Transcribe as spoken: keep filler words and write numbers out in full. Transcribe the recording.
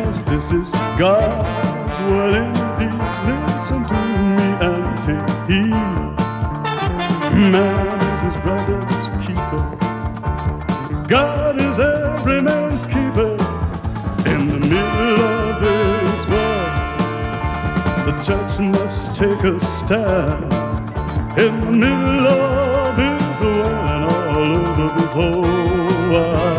Yes, this is God's word indeed. Listen to me and take heed. Man is his brother's keeper. God is every man's keeper. In the middle of this world, the church must take a stand. In the middle of this world and all over this whole world.